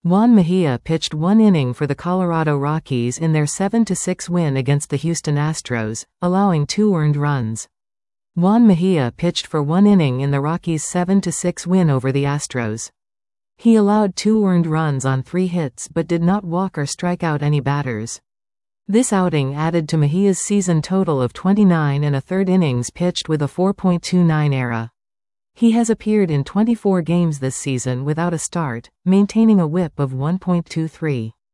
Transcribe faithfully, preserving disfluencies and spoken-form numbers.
Juan Mejia pitched one inning for the Colorado Rockies in their seven to six win against the Houston Astros, allowing two earned runs. Juan Mejia pitched for one inning in the Rockies' seven to six win over the Astros. He allowed two earned runs on three hits but did not walk or strike out any batters. This outing added to Mejia's season total of twenty-nine and a third innings pitched with a four point two nine E R A. He has appeared in twenty-four games this season without a start, maintaining a whip of one point two three.